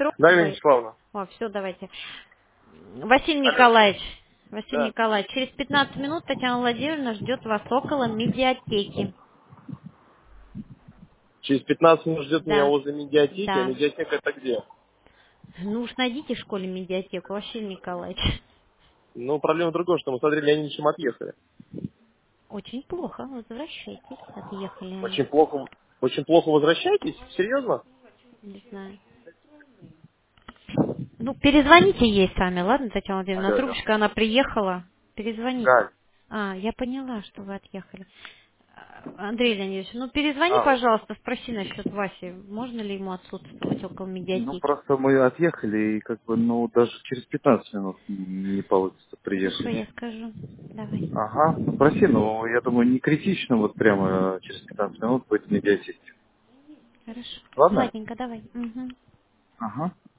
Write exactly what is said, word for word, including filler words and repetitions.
Петров. Дарья Ой, Вячеславовна. о, все, давайте. Василий Алло. Николаевич, Василий Да. Николаевич, через пятнадцать минут Татьяна Владимировна ждет вас около медиатеки. Через пятнадцать минут ждет меня Да, возле медиатеки, а да. медиатека это где? Ну уж найдите в школе медиатеку, Василий Николаевич. Ну, проблема в другом, что мы смотрели, они ничем отъехали. Очень плохо, возвращайтесь. Отъехали они. Очень плохо, очень плохо возвращаетесь? Серьезно? Не знаю. Ну, перезвоните ей сами, ладно, Татьяна Владимировна? Алло, алло. Трубочка, она приехала. Перезвоните. Галь. А, я поняла, что вы отъехали. А, Андрей Леонидович, ну перезвони, А, пожалуйста, спроси насчет Васи. Можно ли ему отсутствовать около Ну, медиатеки? просто мы отъехали, и как бы, ну, даже через пятнадцать минут не получится Хорошо, приехать. я скажу. Давай. Ага, ну, проси, ну, я думаю, не критично вот прямо через пятнадцать минут быть в медиатеке. Хорошо. Ладно? Ладненько, давай. Угу. Ага.